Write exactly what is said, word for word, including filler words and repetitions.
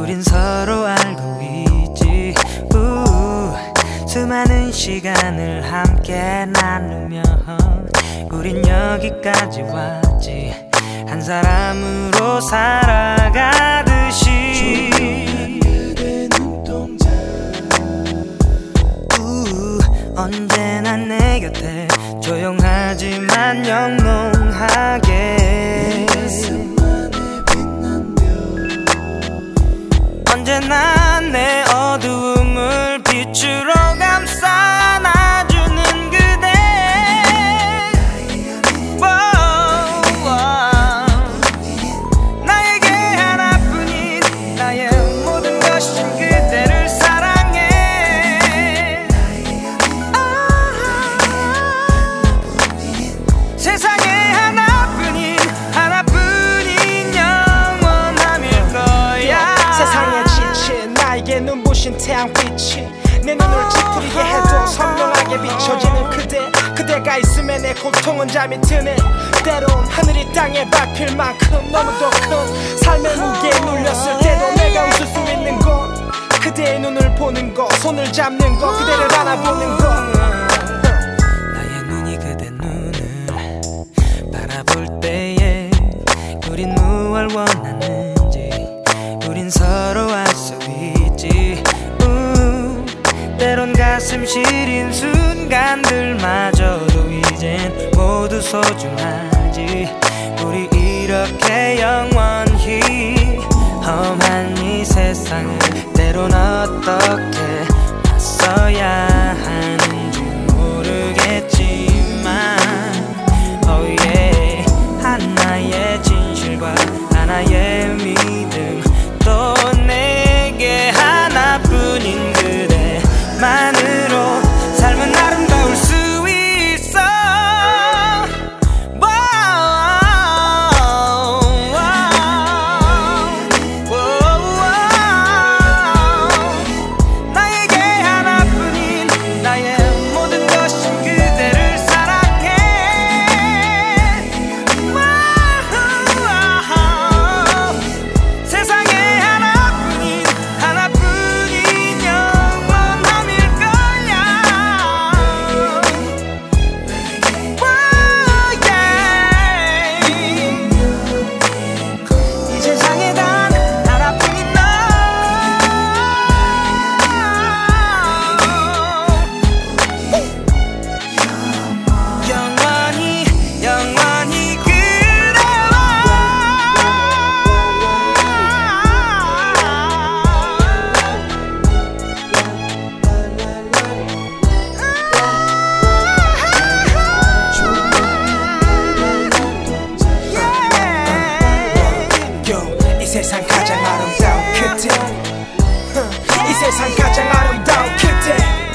우린 서로 알고 있지. 우, 수많은 시간을 함께 나누며 우린 여기까지 왔지. 한 사람으로 살아가듯이. 우, 언제나 내 곁에 조용하지만 영롱하게. 언제나 내 어두움을 빛으로 감싸 안아주는 그대. 나에게 하나뿐인 나의 모든 것인 그대를 사랑해. 세상에 하나뿐인 하나뿐인 영원함일 거야. 세상에 지친 나에게 눈부신 태양빛이 내 눈을 찌푸리게 해도 선명하게 비춰지는 그대. 그대가 있으면 내 고통은 잠이 드네. 때론 하늘이 땅에 밟힐 만큼 너무도 큰 삶의 무게에 눌렸을 때도 내가 웃을 수 있는 건 그대의 눈을 보는 거, 손을 잡는 거, 그대를 안아보는 거. 나의 눈이 그대 눈을 바라볼 때에 우린 무얼 원하는지 우린 서로 알 수 있지. 우, 때론 가슴 시린 순간들마저도 이젠 모두 소중하지. 우리 이렇게 영원히 험한 이 세상을 때론 어떻게 맞서야 하는지 모르겠지만 oh yeah. 하나의 진실과 하나의 믿음 또 내게 하나뿐인 그대만으로 삶은 아름다울 수 있어. 나에게 하나뿐인 나의 모든 것인 그대를 사랑해. 세상에 하나뿐인 하나뿐인 영원함일 거야. 이 세상에 단 하나뿐인 너. 영원히 영원히 Yo, 이 세상 가장 아름다운 그대. 이 세상 가장 아름다운 그대.